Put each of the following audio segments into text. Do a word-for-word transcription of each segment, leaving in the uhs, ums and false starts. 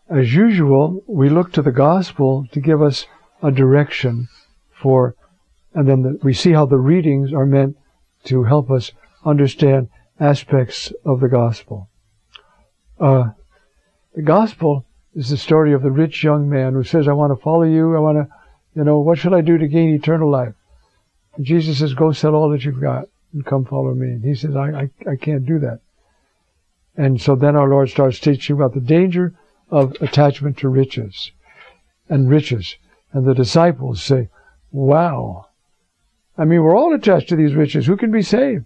as usual, we look to the gospel to give us a direction for, and then the, we see how the readings are meant to help us understand aspects of the gospel. Uh, the gospel is the story of the rich young man who says, I want to follow you, I want to, you know, what should I do to gain eternal life? And Jesus says, go sell all that you've got and come follow me. And he says, I, I, I can't do that. And so then our Lord starts teaching about the danger of attachment to riches and riches. And the disciples say, wow. I mean, we're all attached to these riches. Who can be saved?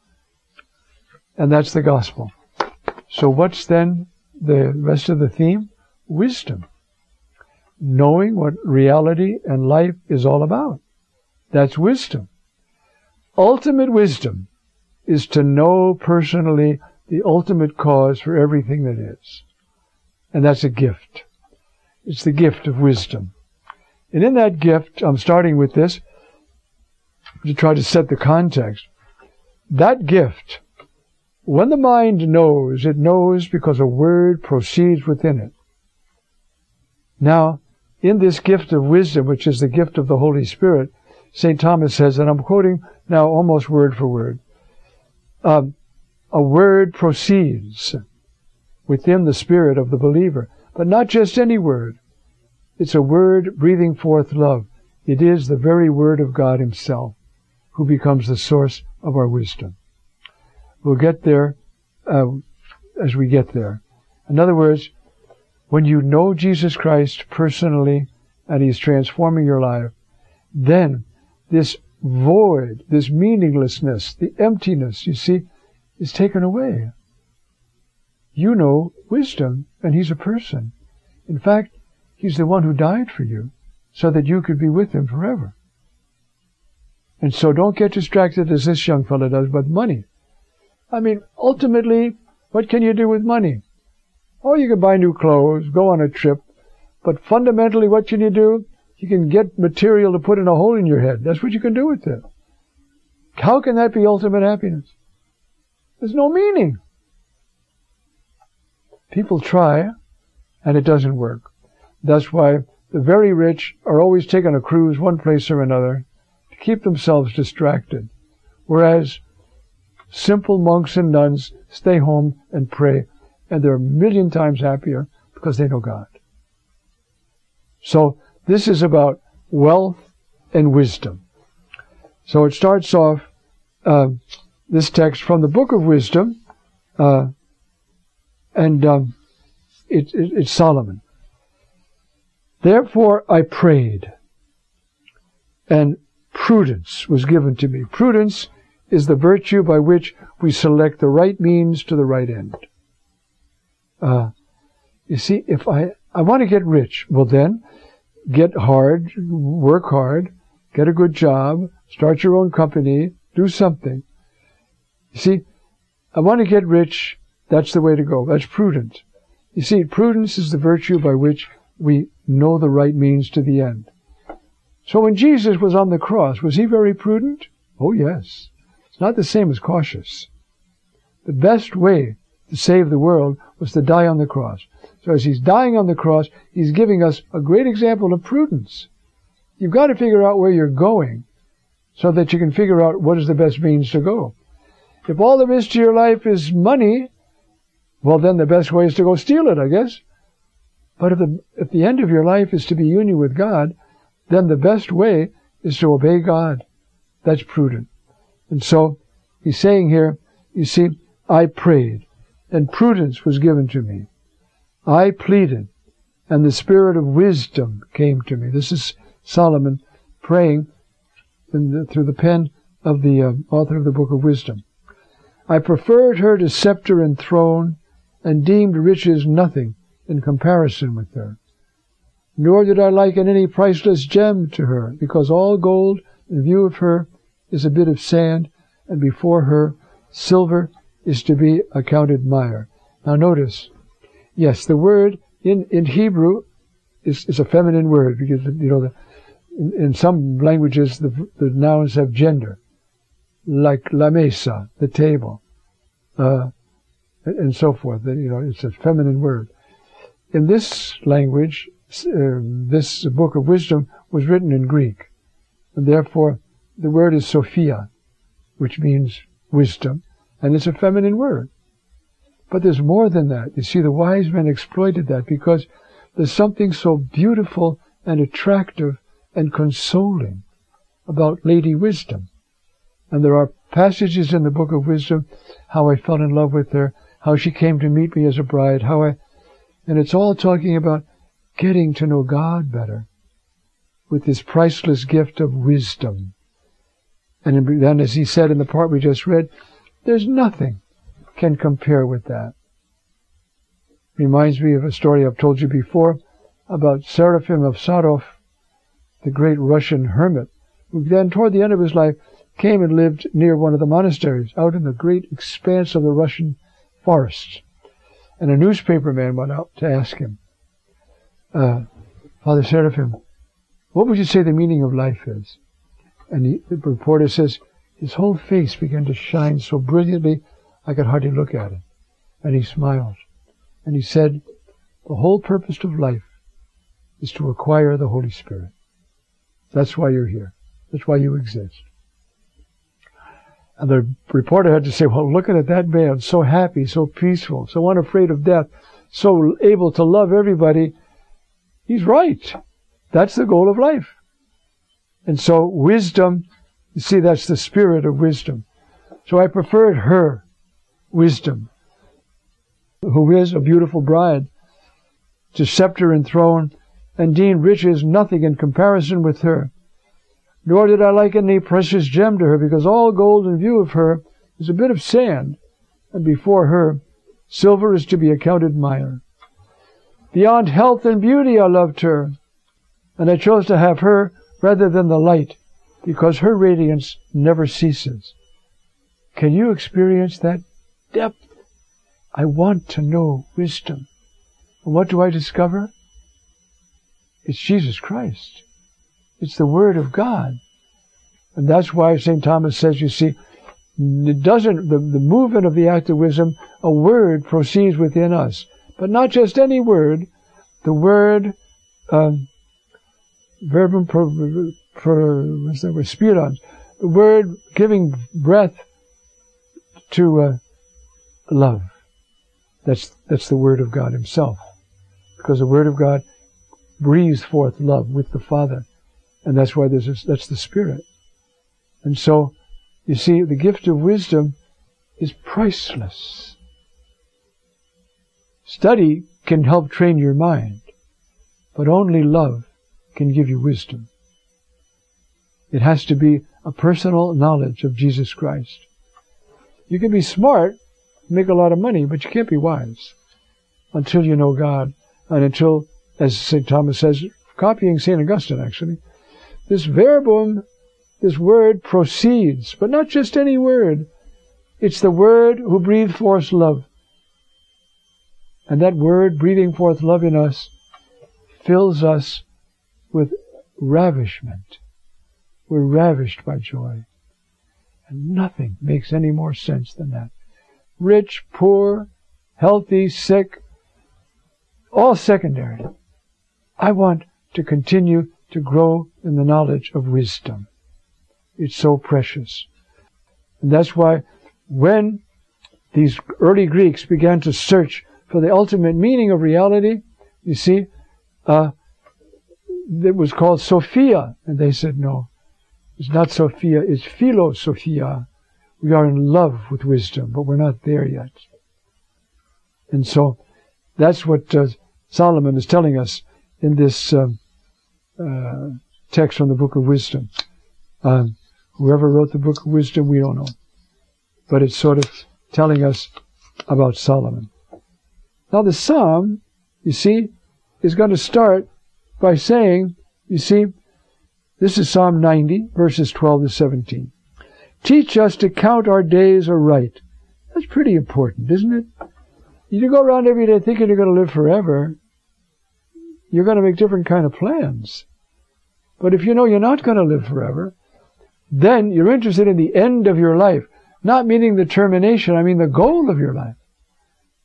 And that's the gospel. So what's then the rest of the theme? Wisdom. Knowing what reality and life is all about. That's wisdom. Ultimate wisdom is to know personally the ultimate cause for everything that is. And that's a gift. It's the gift of wisdom. And in that gift, I'm starting with this to try to set the context. That gift, when the mind knows, it knows because a word proceeds within it. Now, in this gift of wisdom, which is the gift of the Holy Spirit, Saint Thomas says, and I'm quoting now almost word for word, um, a word proceeds within the spirit of the believer, but not just any word. It's a word breathing forth love. It is the very word of God himself who becomes the source of our wisdom. We'll get there uh, as we get there. In other words, when you know Jesus Christ personally and he's transforming your life, then this void, this meaninglessness, the emptiness, you see, is taken away. You know wisdom, and he's a person. In fact, he's the one who died for you so that you could be with him forever. And so don't get distracted as this young fellow does by money. I mean, ultimately, what can you do with money? Oh, you can buy new clothes, go on a trip, but fundamentally what can you do? You can get material to put in a hole in your head. That's what you can do with it. How can that be ultimate happiness? There's no meaning. People try, and it doesn't work. That's why the very rich are always taking a cruise one place or another to keep themselves distracted, whereas simple monks and nuns stay home and pray, and they're a million times happier because they know God. So this is about wealth and wisdom. So it starts off, uh, this text from the Book of Wisdom, uh, and um, it, it, it's Solomon. Therefore I prayed, and prudence was given to me. Prudence is the virtue by which we select the right means to the right end. Uh, you see, if I, I want to get rich, well then, get hard, work hard, get a good job, start your own company, do something. You see, I want to get rich, that's the way to go. That's prudence. You see, prudence is the virtue by which we know the right means to the end. So when Jesus was on the cross, was he very prudent? Oh yes. It's not the same as cautious. The best way to save the world was to die on the cross. So as he's dying on the cross, he's giving us a great example of prudence. You've got to figure out where you're going so that you can figure out what is the best means to go. If all there is to your life is money, well then the best way is to go steal it, I guess. But if the, if the end of your life is to be union with God, then the best way is to obey God. That's prudent. And so he's saying here, you see, I prayed, and prudence was given to me. I pleaded, and the spirit of wisdom came to me. This is Solomon praying in the, through the pen of the uh, author of the Book of Wisdom. I preferred her to scepter and throne, and deemed riches nothing in comparison with her. Nor did I liken any priceless gem to her, because all gold in view of her is a bit of sand, and before her silver is to be accounted mire. Now notice, yes, the word in, in Hebrew is, is a feminine word, because, you know, the, in, in some languages the, the nouns have gender, like la mesa, the table, uh, and, and so forth. You know, it's a feminine word. in this language, uh, this book of wisdom was written in Greek. And therefore, the word is Sophia, which means wisdom, and it's a feminine word. But there's more than that. You see, the wise men exploited that because there's something so beautiful and attractive and consoling about Lady Wisdom. And there are passages in the book of wisdom, how I fell in love with her, how she came to meet me as a bride, how I, and it's all talking about getting to know God better with this priceless gift of wisdom. And then, as he said in the part we just read, there's nothing can compare with that. Reminds me of a story I've told you before about Seraphim of Sarov, the great Russian hermit, who then, toward the end of his life, came and lived near one of the monasteries, out in the great expanse of the Russian forests. And a newspaper man went out to ask him, uh, Father Seraphim, what would you say the meaning of life is? And he, the reporter says, his whole face began to shine so brilliantly, I could hardly look at it. And he smiled. And he said, the whole purpose of life is to acquire the Holy Spirit. That's why you're here. That's why you exist. And the reporter had to say, well, looking at that man, so happy, so peaceful, so unafraid of death, so able to love everybody, he's right. That's the goal of life. And so wisdom, you see, that's the spirit of wisdom. So I preferred her, wisdom, who is a beautiful bride, to scepter and throne, and deem riches nothing in comparison with her. Nor did I liken any precious gem to her, because all gold in view of her is a bit of sand, and before her silver is to be accounted mire. Beyond health and beauty I loved her, and I chose to have her rather than the light, because her radiance never ceases. Can you experience that depth? I want to know wisdom. And what do I discover? It's Jesus Christ. It's the Word of God. And that's why Saint Thomas says, you see, it doesn't, the, the movement of the act of wisdom, a word proceeds within us. But not just any word, the word, um, verbum pro, pro, what's that word, spirans, the word giving breath to uh, love. That's, that's the Word of God Himself. Because the Word of God breathes forth love with the Father. And that's why there's a, that's the Spirit. And so, you see, the gift of wisdom is priceless. Study can help train your mind, but only love can give you wisdom. It has to be a personal knowledge of Jesus Christ. You can be smart, make a lot of money, but you can't be wise until you know God, and until, as Saint Thomas says, copying Saint Augustine actually, this verbum, this word proceeds, but not just any word. It's the Word who breathed forth love. And that Word breathing forth love in us fills us with ravishment. We're ravished by joy. And nothing makes any more sense than that. Rich, poor, healthy, sick, all secondary. I want to continue to grow in the knowledge of wisdom. It's so precious. And that's why when these early Greeks began to search for the ultimate meaning of reality, you see, uh, it was called Sophia. And they said, no, it's not Sophia, it's Philosophia. We are in love with wisdom, but we're not there yet. And so that's what uh, Solomon is telling us in this um, uh, text from the Book of Wisdom. Um, whoever wrote the Book of Wisdom, we don't know. But it's sort of telling us about Solomon. Now the psalm, you see, is going to start by saying, you see, this is Psalm ninety, verses twelve to seventeen. Teach us to count our days aright. That's pretty important, isn't it? You go around every day thinking you're going to live forever. You're going to make different kind of plans. But if you know you're not going to live forever, then you're interested in the end of your life. Not meaning the termination, I mean the goal of your life.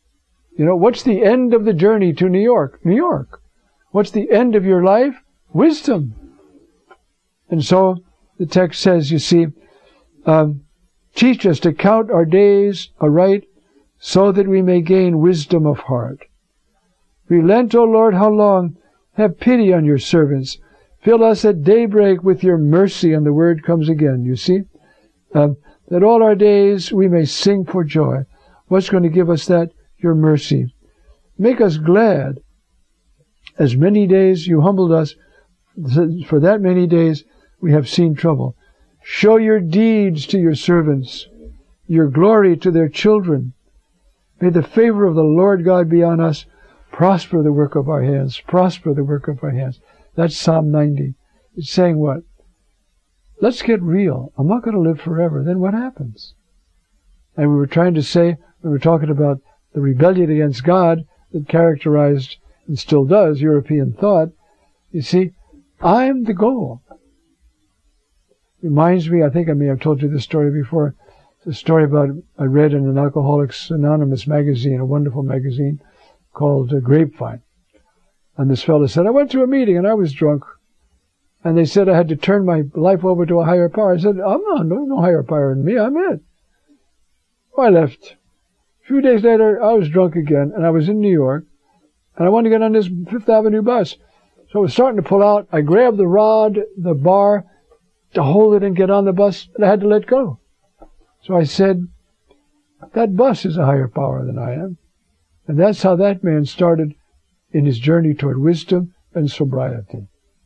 You know, what's the end of the journey to New York? New York. What's the end of your life? Wisdom. And so the text says, you see, um, teach us to count our days aright, so that we may gain wisdom of heart. Relent, O Lord, how long? Have pity on your servants. Fill us at daybreak with your mercy. And the word comes again, you see, um, that all our days we may sing for joy. What's going to give us that? Your mercy. Make us glad. As many days you humbled us, for that many days we have seen trouble. Show your deeds to your servants, your glory to their children. May the favor of the Lord God be on us. Prosper the work of our hands. Prosper the work of our hands. That's Psalm ninety. It's saying what? Let's get real. I'm not going to live forever. Then what happens? And we were trying to say, we were talking about the rebellion against God that characterized and still does European thought. You see, I'm the goal. Reminds me, I think I may have told you this story before. It's a story about, I read in an Alcoholics Anonymous magazine, a wonderful magazine called uh, Grapevine. And this fellow said, I went to a meeting and I was drunk. And they said I had to turn my life over to a higher power. I said, I'm not, no, no higher power than me, I'm it. So I left. A few days later, I was drunk again, and I was in New York, and I wanted to get on this Fifth Avenue bus. So I was starting to pull out. I grabbed the rod, the bar, to hold it and get on the bus, and I had to let go. So I said, that bus is a higher power than I am. And that's how that man started in his journey toward wisdom and sobriety.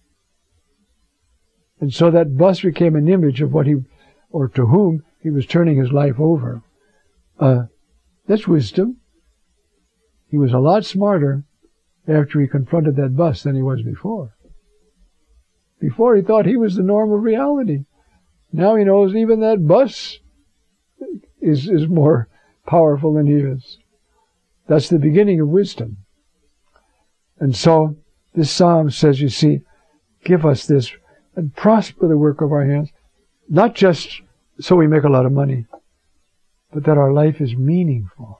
And so that bus became an image of what he, or to whom he was turning his life over. Uh, that's wisdom. He was a lot smarter after he confronted that bus than he was before. Before he thought he was the norm of reality. Now he knows even that bus is, is more powerful than he is. That's the beginning of wisdom. And so this psalm says, you see, give us this and prosper the work of our hands, not just so we make a lot of money, but that our life is meaningful.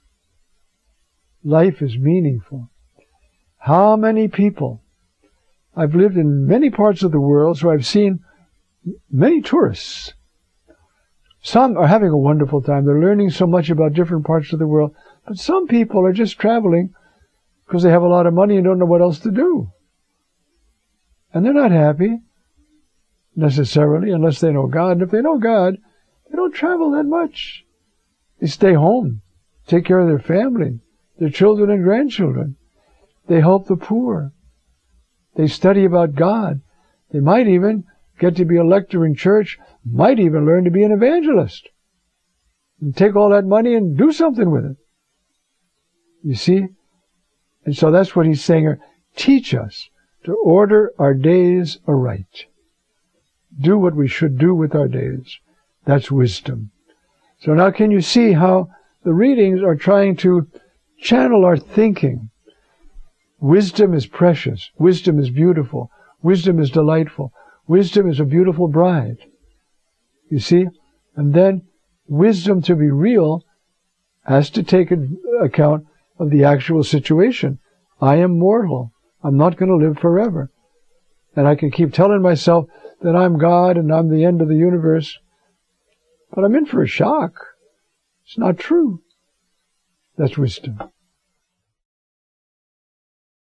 Life is meaningful. How many people? I've lived in many parts of the world, so I've seen many tourists. Some are having a wonderful time. They're learning so much about different parts of the world. But some people are just traveling because they have a lot of money and don't know what else to do. And they're not happy, necessarily, unless they know God. And if they know God, they don't travel that much. They stay home, take care of their family, their children and grandchildren. They help the poor. They study about God. They might even get to be a lecturer in church, might even learn to be an evangelist. And take all that money and do something with it. You see? And so that's what he's saying here. Teach us to order our days aright. Do what we should do with our days. That's wisdom. So now can you see how the readings are trying to channel our thinking? Wisdom is precious. Wisdom is beautiful. Wisdom is delightful. Wisdom is a beautiful bride. You see? And then wisdom, to be real, has to take account of the actual situation. I am mortal. I'm not going to live forever. And I can keep telling myself that I'm God and I'm the end of the universe. But I'm in for a shock. It's not true. That's wisdom.